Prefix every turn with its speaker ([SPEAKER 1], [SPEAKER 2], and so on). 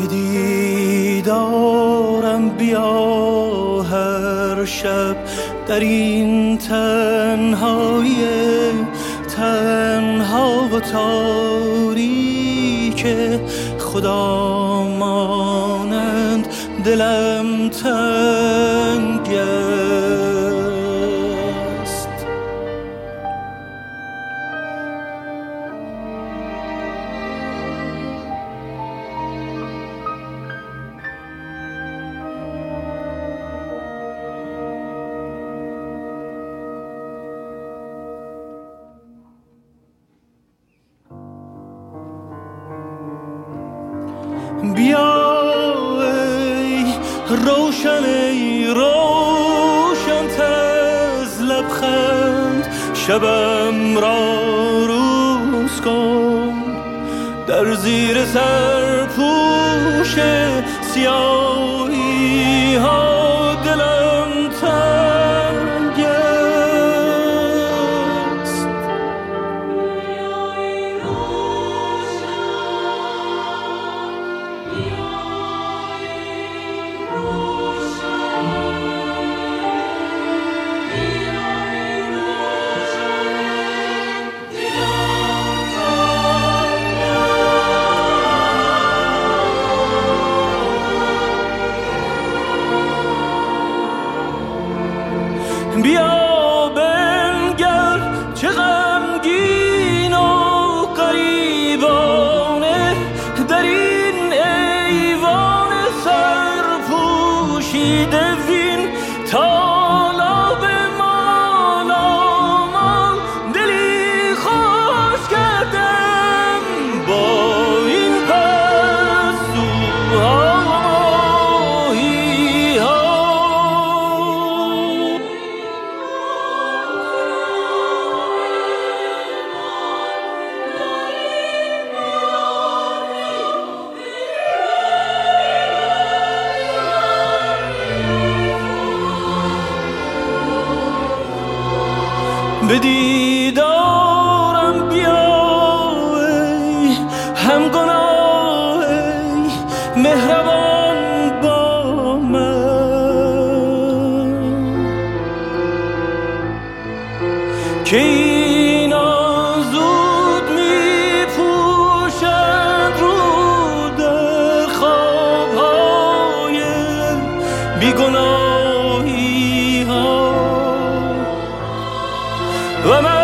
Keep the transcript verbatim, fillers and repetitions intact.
[SPEAKER 1] به دیدارم بیا هر شب در این تنهای تنها و تاریک، خدا مانند دلم تنگ است. بیا ای روشن، ای روشن تز لبخند، شبم را روز کن در زیر سرپوش سیاهی ها دلم تنگ است. بیا بنگر چه غمگین و غریبانه در این ایوان سرپوشیده، وین تالاب مالامال دلی خوش کردم با این پرستوها و ماهی ها. به دیدارم بیا ای همگناه، ای مهربان با من، که اینا زود می پوشند رو در خوابهای بیگناهی ها و من